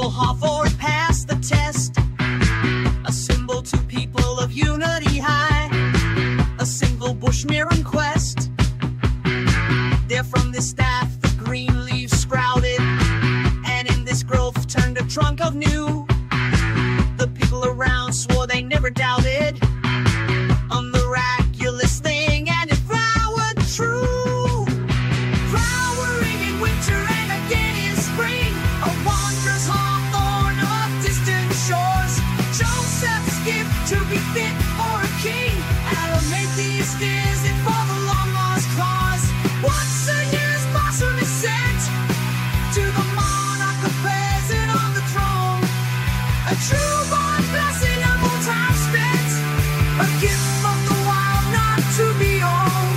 Rebel Hawthorne passed the test. A symbol to people of unity high. A single Bushmere quest. There from this staff the green leaves sprouted, and in this growth turned a trunk of new. The people around swore they never doubted a miraculous thing, and it flowered true. Flowering in winter and again in spring, a wondrous hawthorn of distant shores. Joseph's gift to be fit for a king. Alamantheus is it for the long lost cause. Once a year's blossom is sent to the monarch, the present on the throne. A true-born blessing of all time spent, a gift from the wild not to be owned.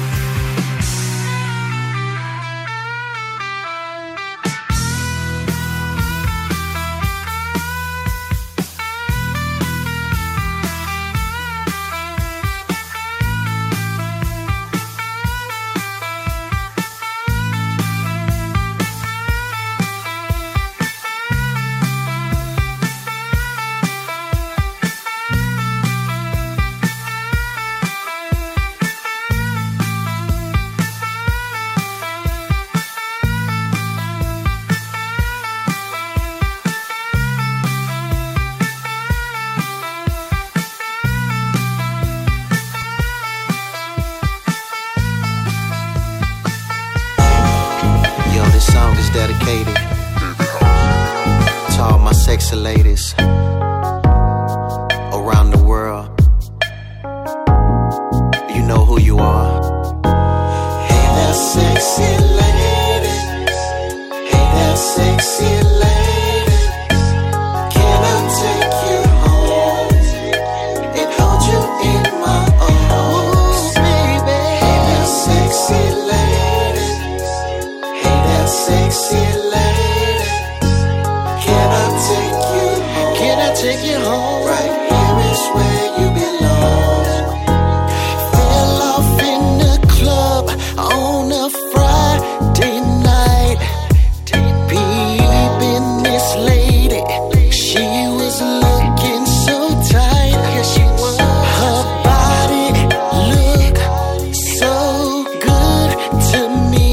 This song is dedicated to all my sexy ladies around the world. You know who you are. Hey, that sexy lady. Hey, that sexy lady. Can I take you home and hold you in my arms, baby? Hey, that sexy lady. Sexy lady, can I take you home? Can I take you home? Right here is where you belong. Fell off in the club on a Friday night. Peeping this lady, she was looking so tight. Yeah, she was. Her body looked so good to me.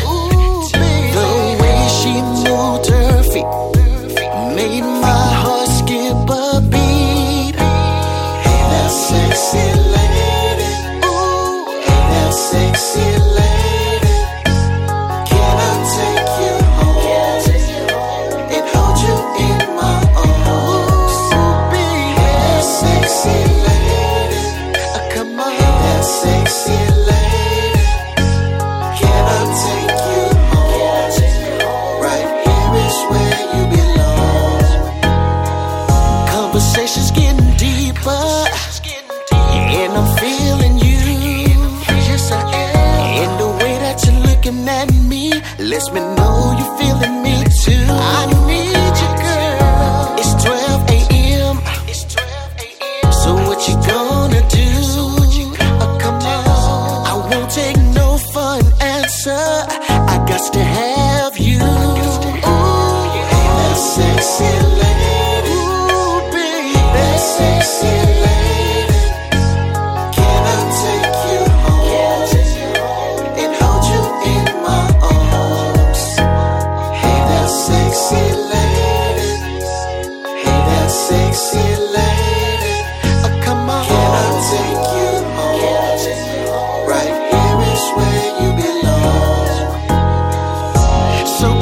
Made my heart skip a beat. Hey, that sexy lady. Ooh, hey, that sexy lady. Can I take you home and hold you in my arms? Hey, that sexy lady. Come on. Hey, that sexy lady. Can I take you home? Right here is where you belong. Conversation's getting deeper, and I'm feeling you. Yes, I am. And the way that you're looking at me lets me know you're feeling me too. I need you, girl. It's 12 a.m. So what you gonna do? Come on. I won't take no for an answer. I got to have you. Ooh, hey, that sexy lady. Ooh, baby, that sexy lady. Can I take you home and hold you in my arms? Hey, that sexy lady. Hey, that sexy lady. Come on. Can I take you home? Right here is where you belong. So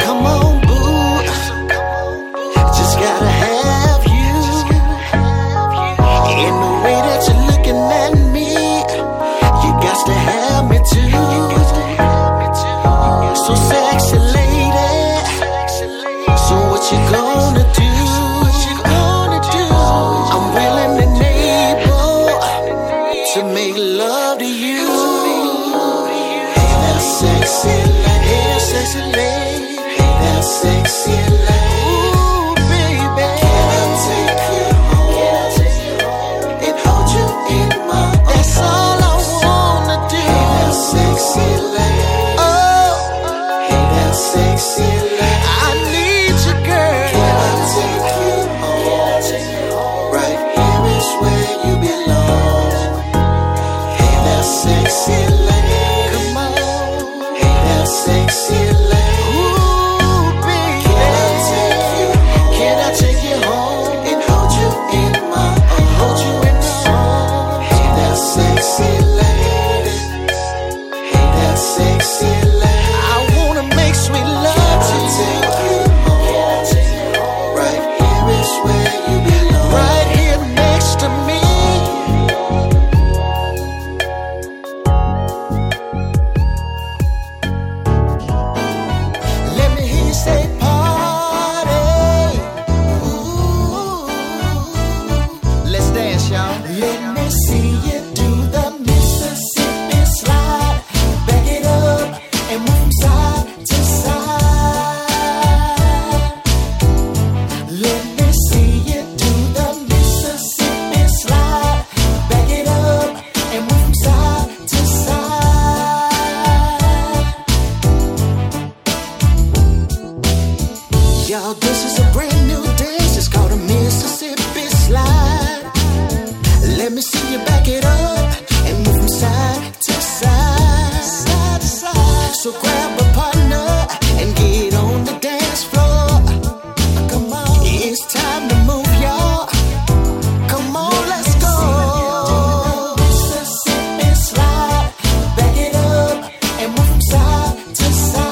Now this is a brand new dance. It's called a Mississippi slide. Let me see you back it up and move from side to side, side to side. So grab a partner and get on the dance floor. Come on, it's time to move, y'all. Come on, let's go. Mississippi slide, back it up and move from side to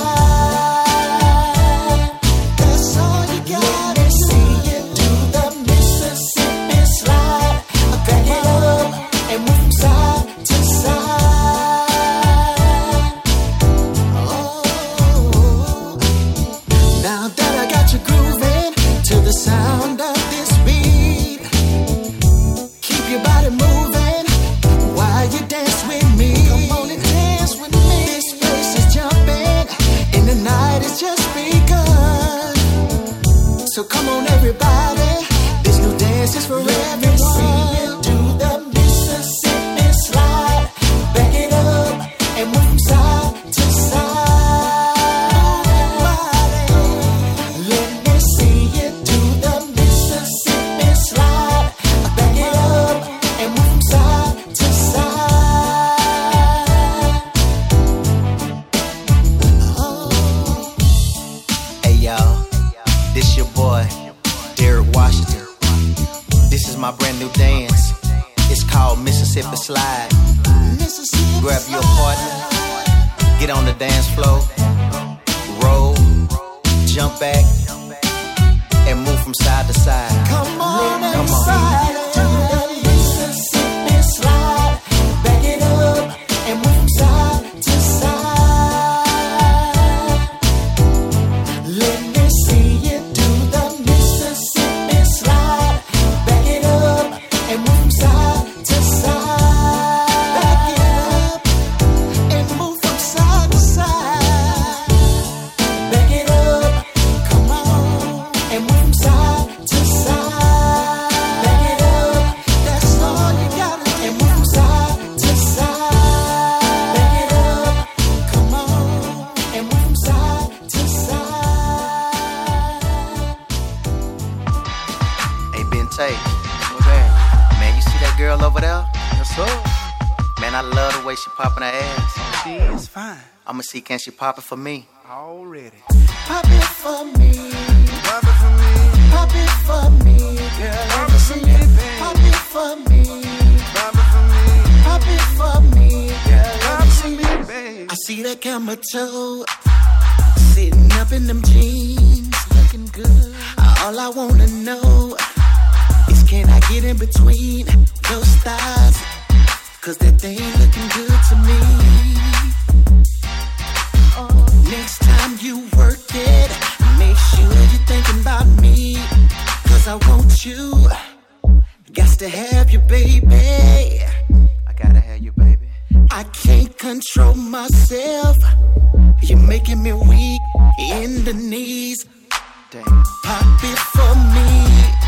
side. That's all you got. Let me see you do the Mississippi slide. Back it up and move from side to side. Oh, now that I got you grooving to the sound of this beat, keep your body moving while you dance with me. Come on and dance with me. This place is jumping and the night has just begun. So come on everybody, this new dance is for everyone. See you do the Mississippi slide, back it up and move from side to side. Let me see you do the Mississippi slide, back it up and move from side to side. Oh. Hey y'all, this your boy, Derek Washington. This is my brand new dance. It's called Mississippi Slide. Grab your partner, get on the dance floor, roll, jump back, and move from side to side. Come on, come on. Do the Mississippi slide, back it up and move from side to side. Let me see you do the Mississippi slide, back it up and move from side to side. Back it up and move from side to side. Back it up, come on, and move from side to side. Back it up, that's all you got. And move from side to side. Back it up, come on, and move from side to side. Hey, Ben Tay. What's that? Man, you see that girl over there? Yes, sir. Man, I love the way she popping her ass. She is fine. I'ma see, can she pop it for me? Already. Pop it for me. Pop it for me. Pop it for me. Girl, let me see you. Pop it for me. Pop it for me. Pop it for me. Girl, let Pop me it for see me, you. babe. I see that camera toe sitting up in them jeans, looking good. All I wanna know is, can I get in between those thighs? Cause that thing looking good to me. Next time you work it, make sure you're thinking about me. Cause I want you, got to have you, baby. I gotta have you, baby. I can't control myself. You're making me weak in the knees. Damn. Pop it for me.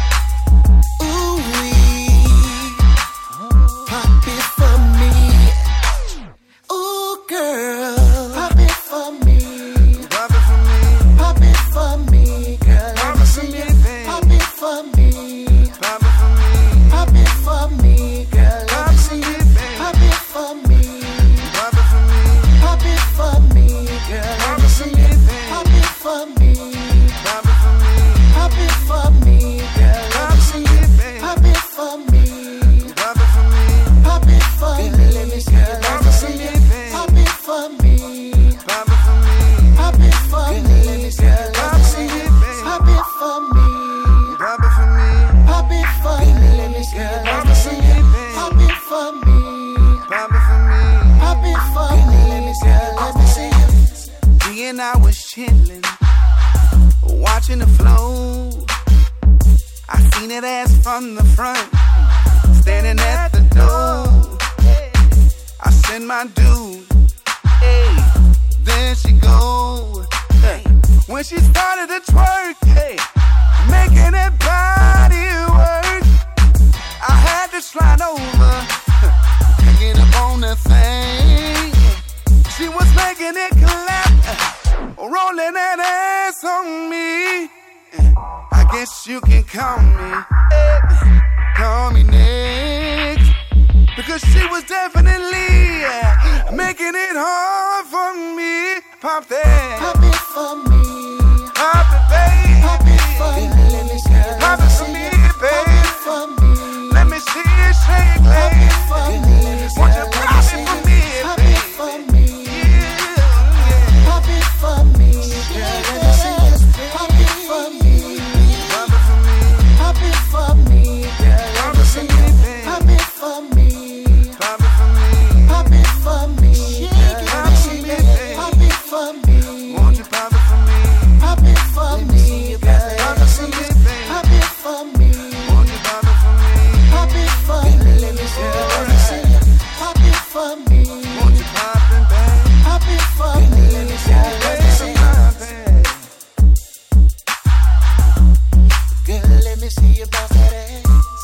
Ooh-wee. Pop it for me. Ooh, girl. Pop it for me. Pop it for me. Pop it for me, girl. Let me see you. Pop it for me. Pop it for me. Pop it for me, girl. Let me see you. Pop it for me. Pop it for me. Pop it for me, girl. Let me see you. Pop it for me. Pop it for me. Pop it for me, girl. Let me see you. Pop it for me. Pop it for me. Pop it for me, girl. Let me see you. Pop it for me. Pop it for me. Pop it for me, girl. Let me see you. Pop it for me. Pop it for me. Pop it for me, let me see, girl. Let me see you. Pop it for me. Pop it for me. Pop it for me, let me see, girl. Let me see you. Me and I was chillin', watching the flow. I seen that ass from the front, standing at the door. I send my dude, hey, there she go. Hey. When she started to twerk, hey, making that body work, I had to slide over, get up on the thing. She was making it clap, rolling that ass on me. guess you can call me next, because she was definitely making it hard for me. Pop that, pop it for me, pop it, baby, pop it for me, pop it for me, baby. Let me see it shake, lady. Won't you pop it for me, baby? Pop it for me, yeah. Pop it for me, yeah. Pop it for me, pop it for me, yeah. Pop it for me, pop it for me, Pop it for me, pop it for me, yeah. Pop it for me, won't you pop it for me? pop it for me, yeah. Pop it for me, baby. Pop it for me, Won't you pop it for me? pop it for me, let me see, pop it for me, Won't you pop it, baby? pop it for me, let me see, girl, let me see you bounce that ass.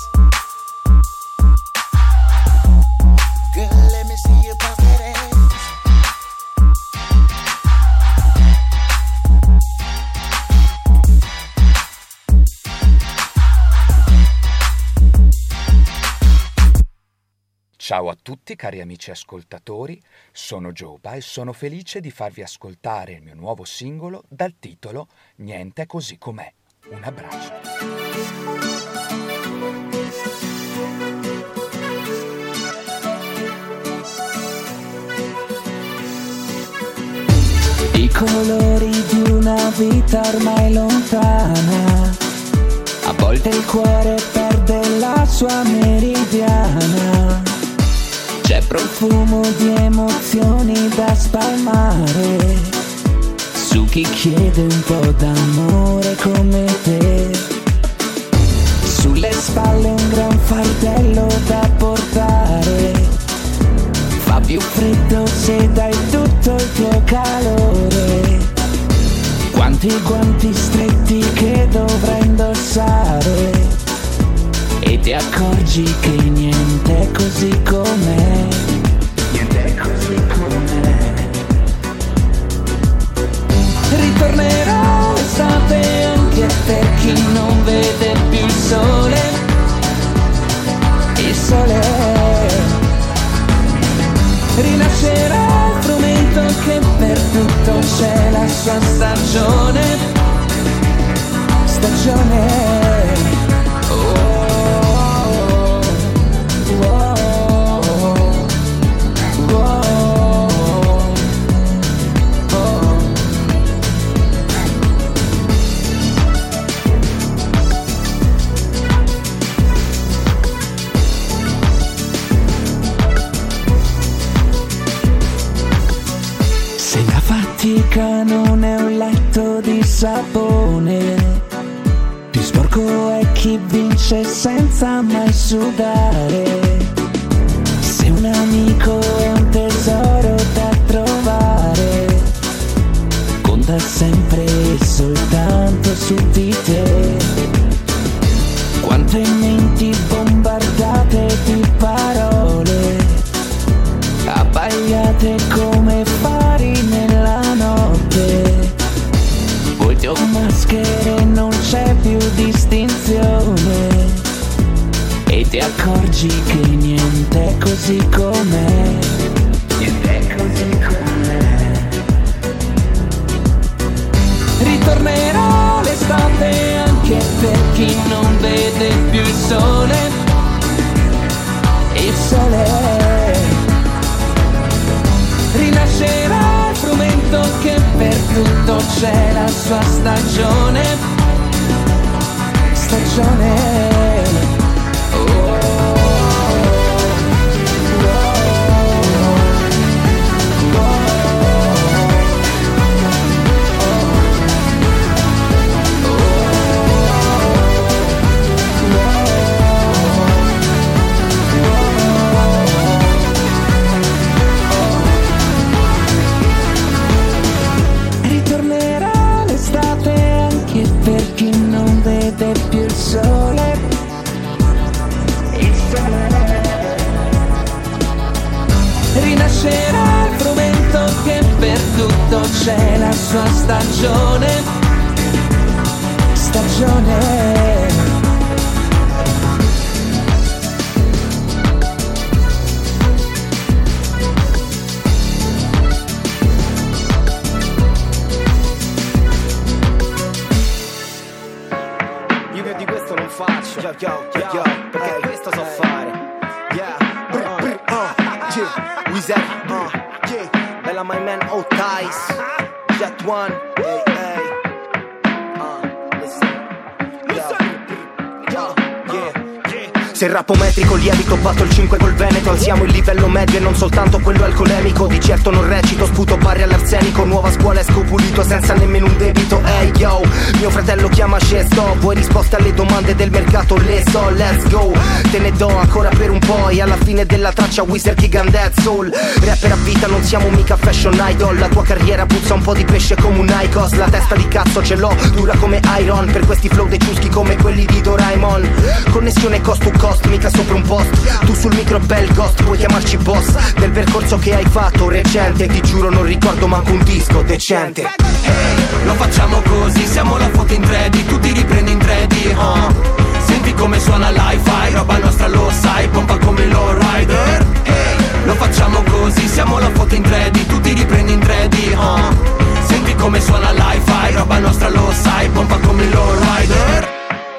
Girl, let me see you bounce that ass. Ciao a tutti cari amici ascoltatori, sono Giova e sono felice di farvi ascoltare il mio nuovo singolo dal titolo Niente è così com'è. Un abbraccio. I colori di una vita ormai lontana, a volte il cuore perde la sua meridiana. C'è profumo di emozioni da spalmare su chi chiede un po' d'amore come te. Sulle spalle un gran fardello da portare, fa più freddo se dai tutto il tuo calore. Quanti guanti stretti che dovrai indossare e ti accorgi che niente è così com'è. Niente è così com'è. Ritornerà l'estate anche per chi non vede più il sole. Il sole rinascerà il frumento che per tutto c'è la sua stagione. Stagione. Se la fatica non è un letto di sapone, più sporco è chi vince senza mai sudare. Se un amico è un tesoro da trovare, conta sempre e soltanto su di te. Quante menti bombardate di parole, abbagliate come fari nella notte. Poi ti ho maschere, non c'è più distinzione e ti accorgi che niente è così com'è. Niente è così com'è. Ritornerà l'estate anche per chi non vede più il sole. Il sole rinascerà il frumento che per tutto c'è la sua stagione. Stagione. Ritornerà l'estate anche per chi non vede più il sole. Il sole. Rinascerà il frumento che per tutto c'è la sua stagione. stagione. Perché questo so fare. Wizard, Bella my man, oh ties. Jet one, hey, Se il rappo metrico lievito, batto il 5 col Veneto. Alziamo il livello medio e non soltanto quello alcolemico. Di certo non recito, sputo barri all'arsenico. Nuova scuola esco pulito senza nemmeno un debito. Hey yo, mio fratello chiama Cesto. Vuoi risposte alle domande del mercato? Le so, let's go. Te ne do ancora per un po' e alla fine della traccia Wizard King and Dead Soul. Rapper a vita, non siamo mica fashion idol. La tua carriera puzza un po' di pesce come un Icos. La testa di cazzo ce l'ho, dura come Iron. Per questi flow dei ciuschi come quelli di Doraemon. Connessione cost to cost, mica sopra un post. Tu sul micro bel ghost, puoi chiamarci boss. Del percorso che hai fatto recente, ti giuro non ricordo manco un disco decente. Hey, lo facciamo così, siamo la foto in 3D, tu ti riprendi in 3D, Senti come suona l'hi-fi, roba nostra lo sai, pompa come l'Lowrider. Hey, lo facciamo così, siamo la foto in 3D, tu ti riprendi in 3D, Senti come suona l'hi-fi, roba nostra lo sai, pompa come l'Lowrider.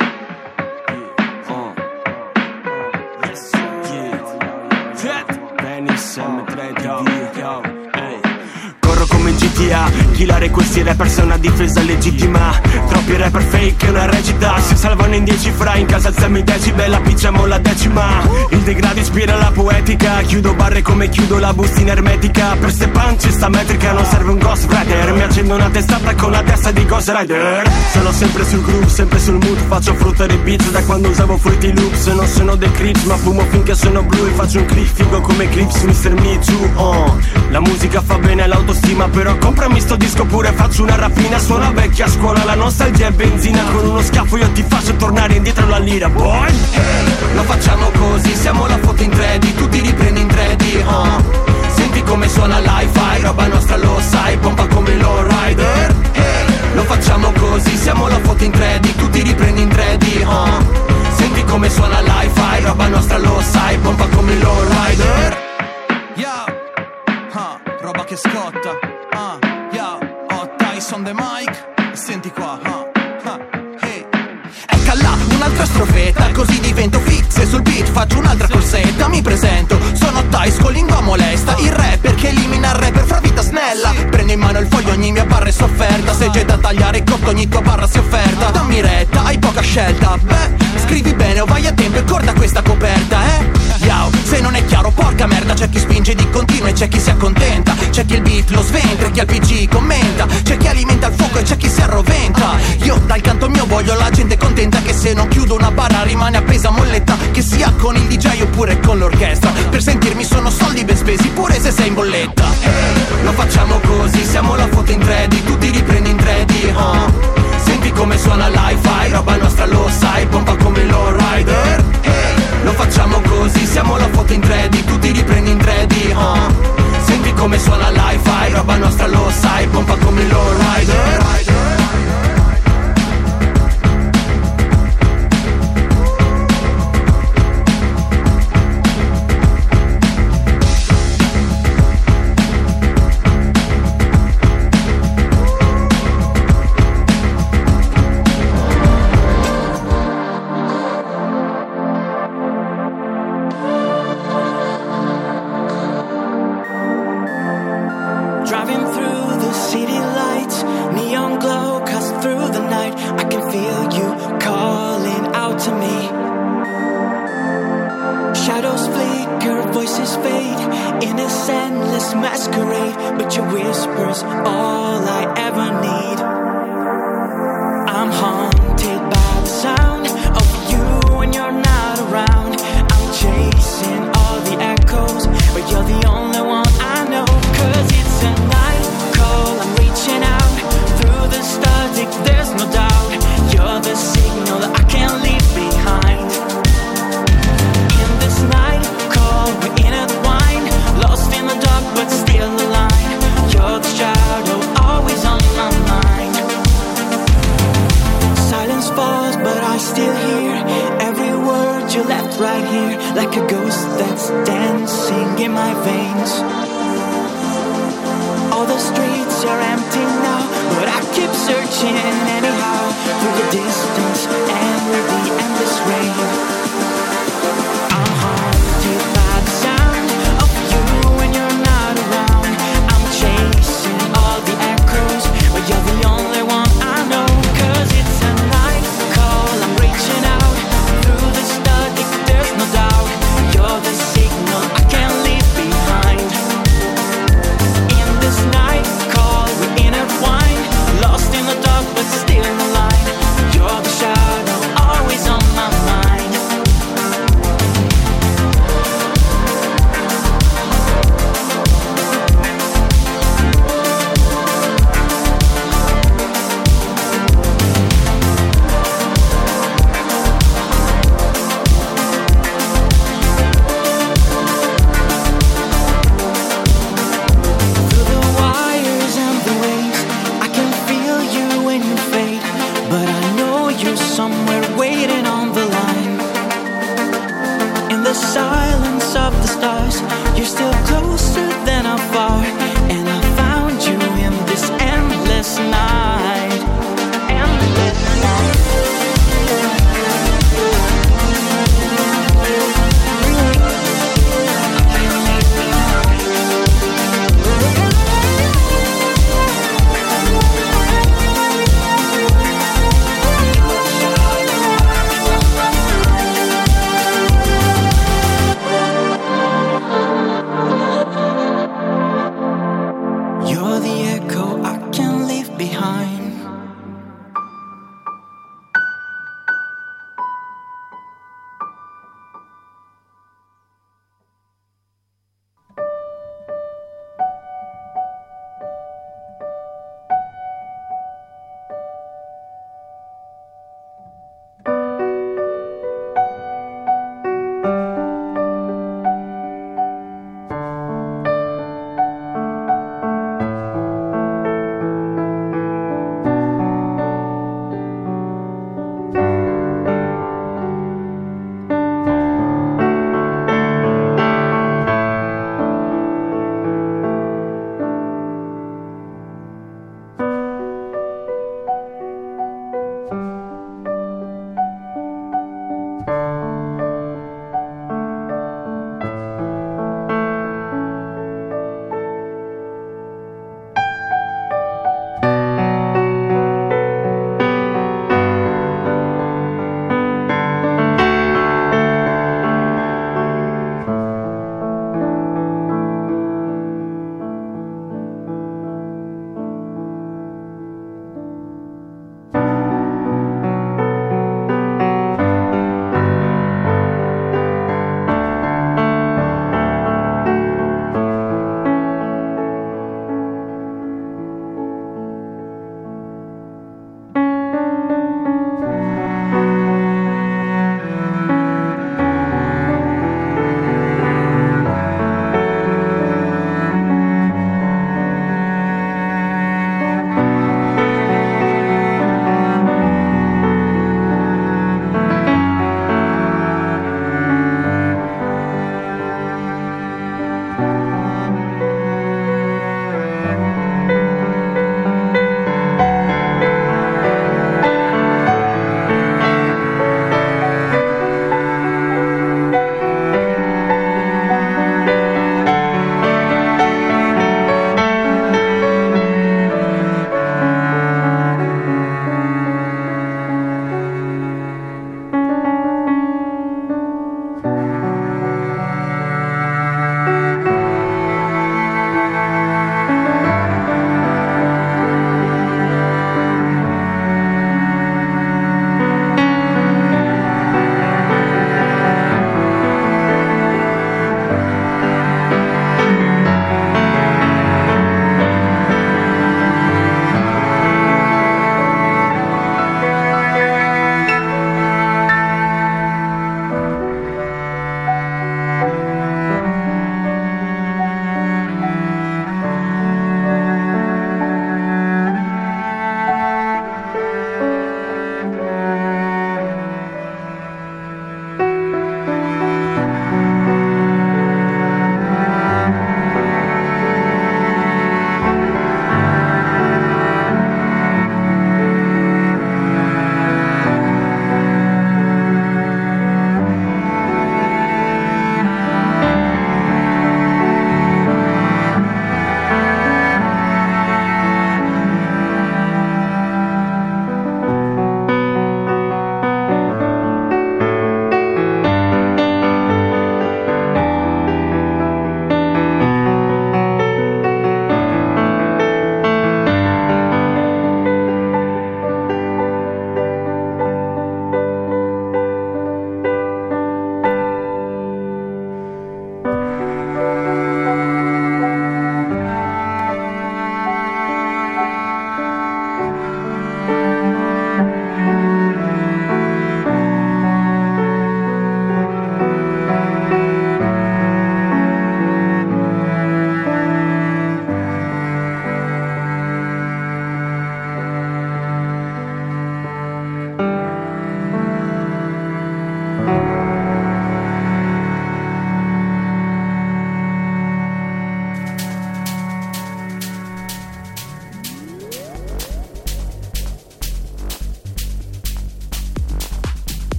Corro come in GTA, killare questi rapper è una difesa legittima. Troppi rapper fake, una recita. Si salvano in 10 fra, in casa alziamo i decibel, appicciamo la decima. Il degrado ispira la poetica, chiudo barre come chiudo la bustina ermetica. Per ste punch sta metrica non serve un Ghost Rider. Mi accendo una testata con la testa di Ghost Rider. Sono sempre sul groove, sempre sul mood. Faccio fruttare i beats da quando usavo Fruity Loops. Non sono dei crips ma fumo finché sono blu. E faccio un clip figo come Clips, Mr. Me Too, La musica fa bene all'autostima, però comprami sto disco pure, faccio una rapina. Suona vecchia scuola, la nostalgia è benzina. Con uno schiaffo io ti faccio tornare indietro alla lira, boy. Hey, lo facciamo così, siamo la foto in 3D, tu ti riprendi in 3D, Senti come suona l'hi-fi, roba nostra lo sai, pompa come l'Lowrider. Hey, lo facciamo così, siamo la foto in 3D, tu ti riprendi in 3D, Senti come suona l'hi-fi, roba nostra lo sai, pompa come l'Lowrider. Roba che scotta, ho Tyson on the mic, senti qua, hey. Ecca là, un'altra strofetta, così divento fix e sul beat faccio un'altra corsetta. Mi presento, sono Thais con lingua molesta, il rapper che elimina il rapper fra vita snella. Prendo in mano il foglio, ogni mia barra è sofferta. Se c'è da tagliare corto, ogni tua barra si offerta. Dammi retta, hai poca scelta, beh, scrivi bene o vai a tempo e corta questa coperta, Yao, se non è chiaro, porca merda, c'è chi spinge di continuo e c'è chi si accontenta. C'è chi il beat lo sventra, chi al PC commenta. C'è chi alimenta il fuoco e c'è chi si arroventa. Io dal canto mio voglio la gente contenta, che se non chiudo una barra rimane appesa molletta. Che sia con il DJ oppure con l'orchestra, per sentirmi sono soldi ben spesi pure se sei in bolletta. Hey, lo facciamo così, siamo la foto in 3D, tu ti riprendi in 3D, Senti come suona l'hi-fi, roba nostra lo sai, pompa come l'Lowrider. Hey, lo facciamo così, siamo la foto in 3D, tu ti riprendi in 3D, Senti come suona l'hi-fi, roba nostra lo sai, pompa come l'Lowrider. Lost in the dark but still aligned. You're the shadow, always like a ghost that's dancing in my veins. All the streets are empty now, but I keep searching anyhow, through the distance and the endless rain. I'm haunted by the sound of you when you're not around. I'm chasing all the echoes, but you're the only one I know. 'Cause it's a night call, I'm reaching out through the static, there's no doubt. You're the signal I can't leave behind. In this night call, we're intertwined, lost in the dark but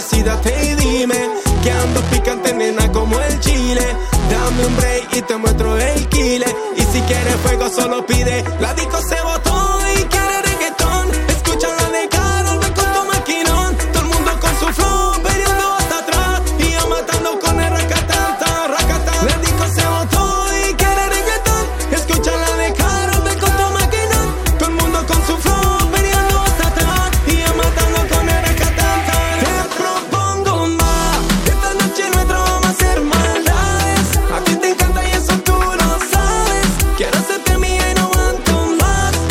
decídate y dime que ando picante, nena, como el chile. Dame un break y te muestro el kile. Y si quieres fuego solo pide. La disco se botó y quiere reggaetón. Escucha la de Karol G con tu maquinón. Todo el mundo con su flow, perdiendo hasta atrás. Y yo matando con el racatata, racata. La disco se botó y quiere reggaetón. Escucha la de Karol G con tu maquinón. Todo el mundo con su flow, perdiendo hasta atrás. Y yo matando con el racatata. Te propongo más. Esta noche nuestra vamos a hacer maldades. A ti te encanta y eso tú lo sabes. Quiero hacerte mía y no aguanto más.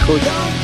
goed.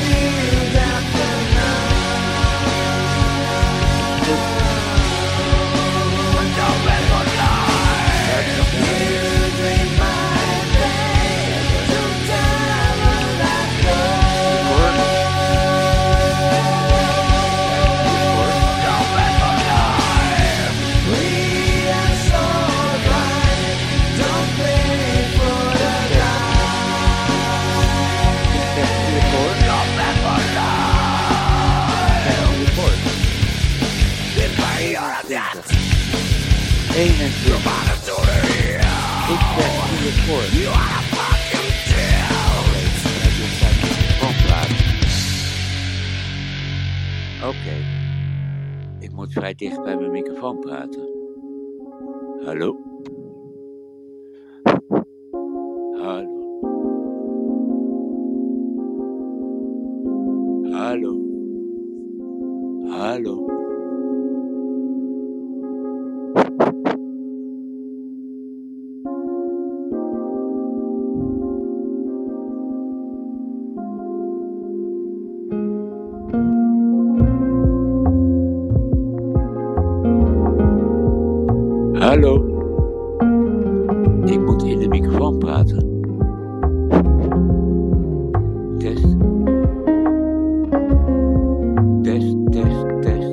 Oké. Ik moet vrij dicht bij mijn microfoon praten. Hallo? Hallo? Hallo? Hallo? Hallo? Ik moet in de microfoon praten. Test. Test, test, test.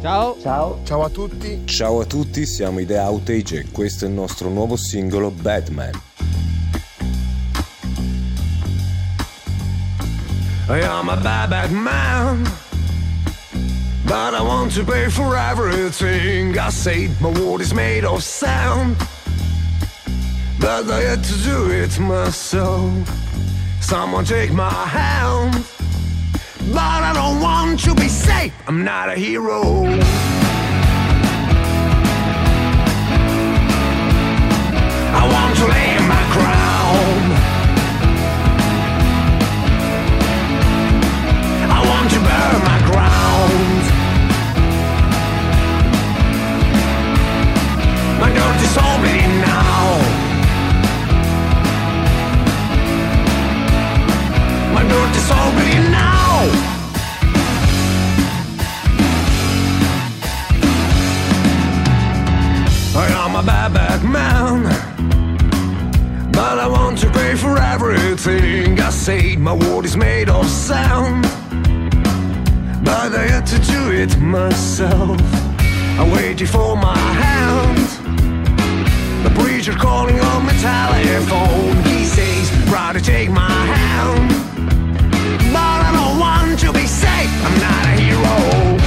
Ciao. Ciao. Ciao a tutti. Ciao a tutti, siamo i The Outage e questo è il nostro nuovo singolo Batman. I am a bad man, but I want to pay for everything. I say my world is made of sand, but I had to do it myself. Someone take my hand, but I don't want to be safe. I'm not a hero. I want to lay my crown. I want to burn my ground. My dirty soul bleeding now. My dirty soul bleeding now. I am a bad man, but I want to pay for everything. I say my world is made of sand, but I had to do it myself. I waited for my hand. The preacher calling on my telephone. He says, brother, take my hand. But I don't want to be safe. I'm not a hero.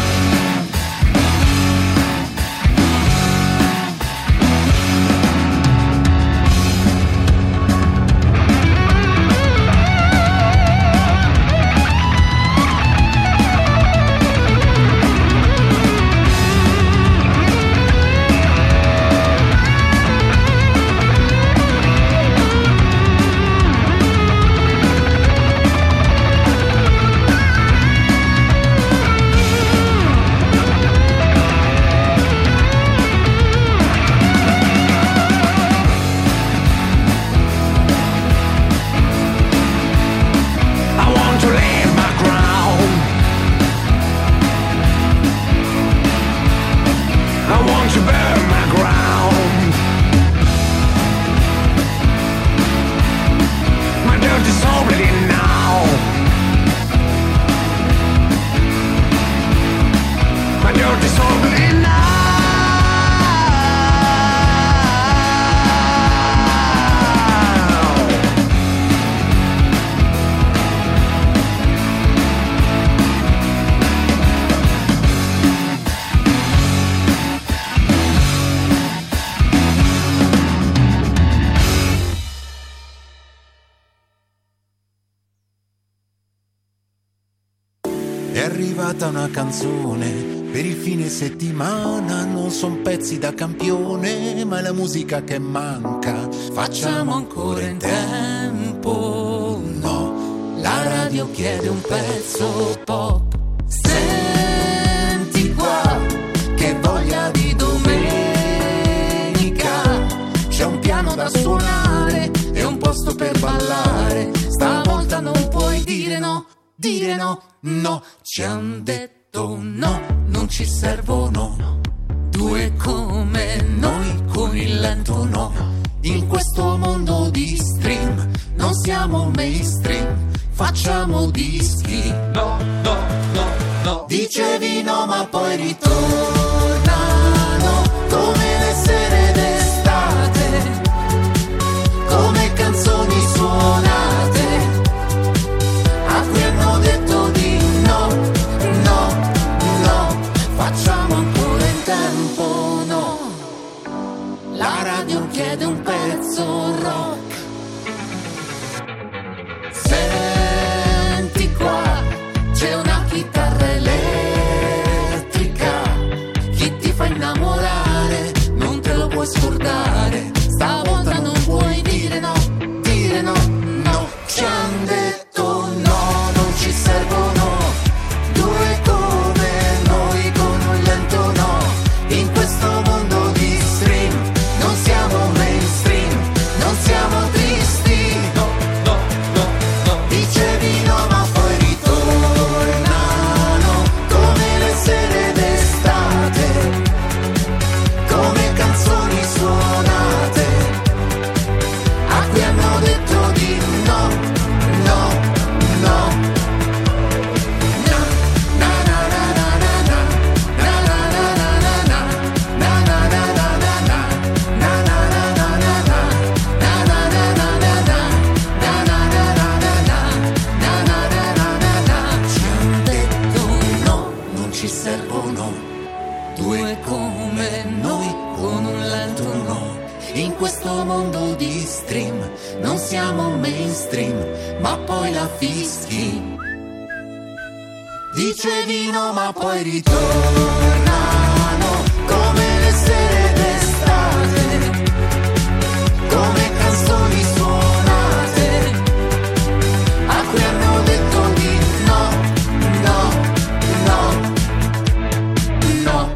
Una canzone per il fine settimana, non son pezzi da campione, ma è la musica che manca. Facciamo ancora in tempo, no, la radio chiede un pezzo pop. Senti qua, che voglia di domenica, c'è un piano da suonare e un posto per ballare. Stavolta non puoi dire no. Dire no, no, ci han detto no, non ci servono due come noi con il lento no. In questo mondo di stream non siamo mainstream, facciamo dischi. No, no, no, no. Dicevi no ma poi ritornano come le sere d'estate, come canzoni suonate. Hanno detto di no, no, no, facciamo ancora in tempo, no. La radio chiede un pezzo rock. Senti qua, c'è una chitarra elettrica. Chi ti fa innamorare non te lo puoi mondo di stream, non siamo mainstream, ma poi la fischi. Dicevi no ma poi ritornano come le sere d'estate, come canzoni suonate a cui hanno detto di no, no, no, no.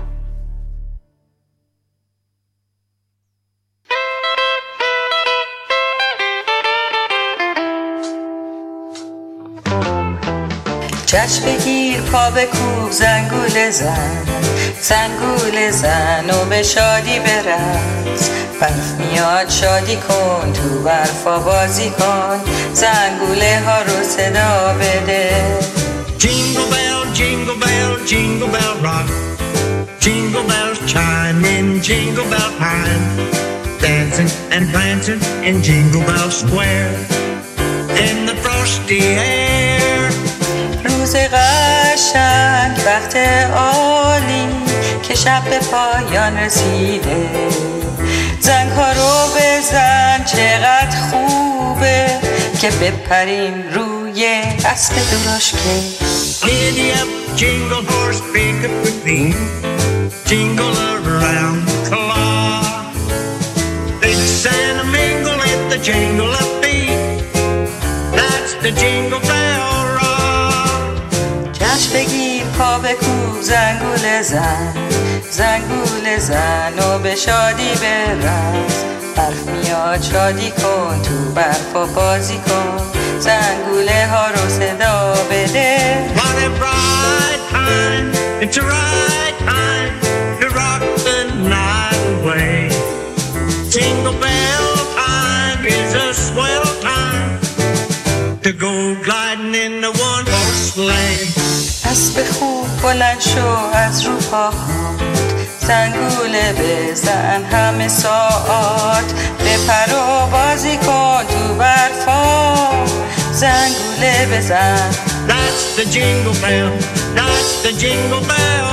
جشن بگیر پا بکوب زنگوله زن، زنگوله زن و به شادی برقص. برف میاد شادی کن، تو برفا بازی کن، زنگوله ها رو صدا بده. Jingle bell, jingle bell, jingle bell rock. Jingle bells chime in Jingle Bell time. Dancing and prancing in Jingle Bell Square. In the frosty air. روز قشنگ وقت عالی که شب به پایان رسیده، زنگ ها رو بزن چقدر خوبه که بپریم روی اسب درشکه. Giddy up, jingle horse, pick up with me. Jingle around the clock. Mix and a mingle at the jingle up beat. That's the Jingle Bell Rock. جشن بگیر پا بکوب زنگوله زن، زنگوله زن و به شادی برقص. برف میاد شادی کن، تو برفا بازی کن، زنگوله ها رو صدا بده. What a bright time, it's a right time to rock the night away. Jingle bell time is a swell time to go gliding in the one-horse sleigh. اسب خوب بلند شو از رو پاهات، زنگوله بزن همه ساعت، بپر و بازی کن تو برفا، زنگوله بزن. That's the Jingle Bell, that's the Jingle Bell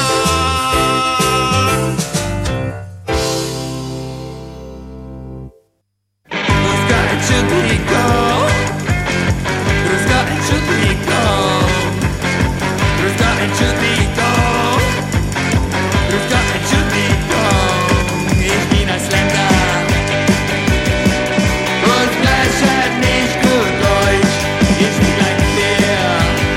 Rock. Who's got a chutney go? Who's got a chutney go? Who's got a chutney go? Who's got a chutney go? Ich bin ein Slender und spreche nicht gut Deutsch. Ich bin ein Bär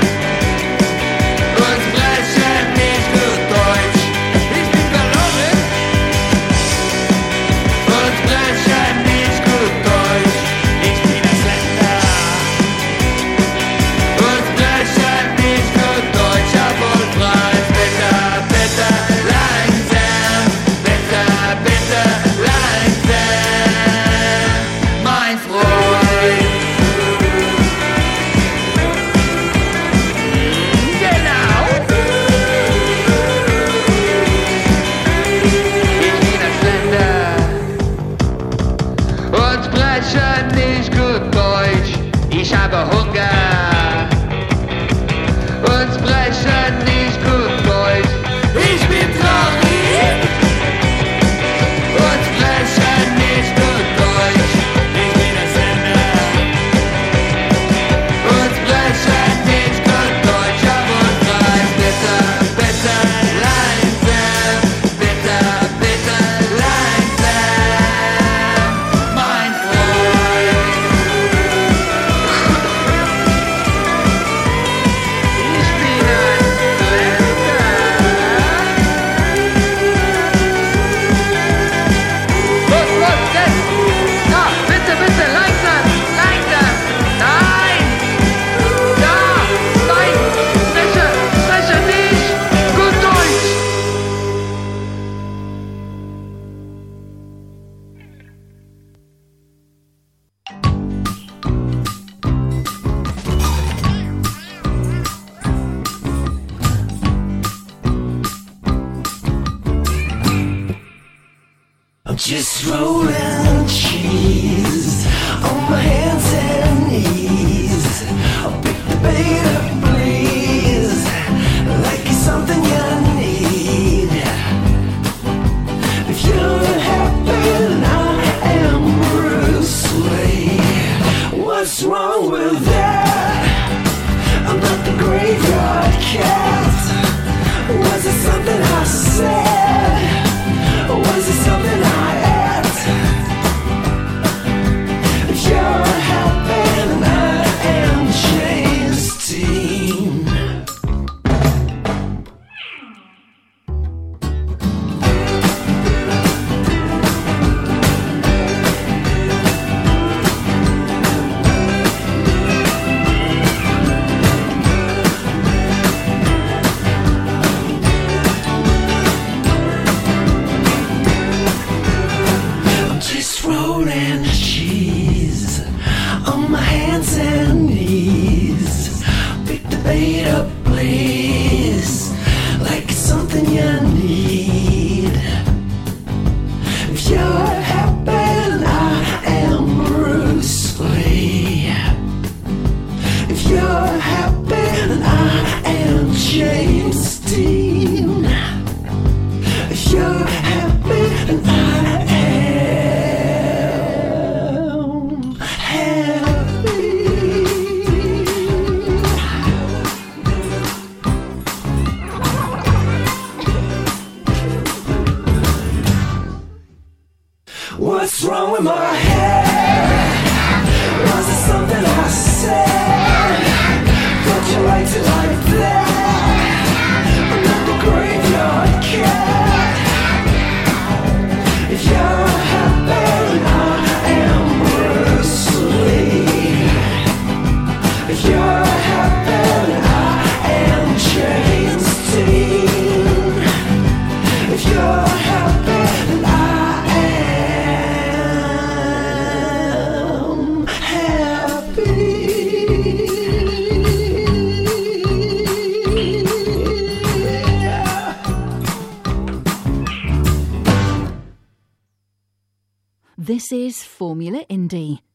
und spreche nicht gut Deutsch. Ich bin verloren und spreche nicht gut Deutsch. Ich bin ein Slender und spreche nicht gut Deutsch. Aber breit, bitte, bitte, langsam, bitte, bitte, langsam, mein Freund. Genau. Ich bin ein Slender und spreche nicht gut Deutsch. Ich habe Hunger und spreche nicht gut Deutsch. Ich bin traurig und spreche nicht gut Deutsch. Ich bin ein Sender und spreche nicht gut Deutsch. Aber bleib bitte, bitte langsam, bitte, bitte langsam, mein Freund. Ich bin ein Slender. Was denn? Na, bitte, bitte, langsam, langsam. Nein! Da, nein, spreche nicht gut Deutsch. I'm just rolling cheese on my hands and knees. I'll pick the bait up, please, like it's something you need. If you're happy, then I am. place, like it's something you need. If you're happy, then I am Bruce Lee. If you're happy, then I am James Dean. If you're happy, then I am happy. What's wrong with my hair? Was it something I said? Don't you like it like that? I'm not the graveyard cat. If you're happy, then I am Bruce Lee. If you're happy, then I am James Dean. If you're happy, then I am happy. This is Formula Indie.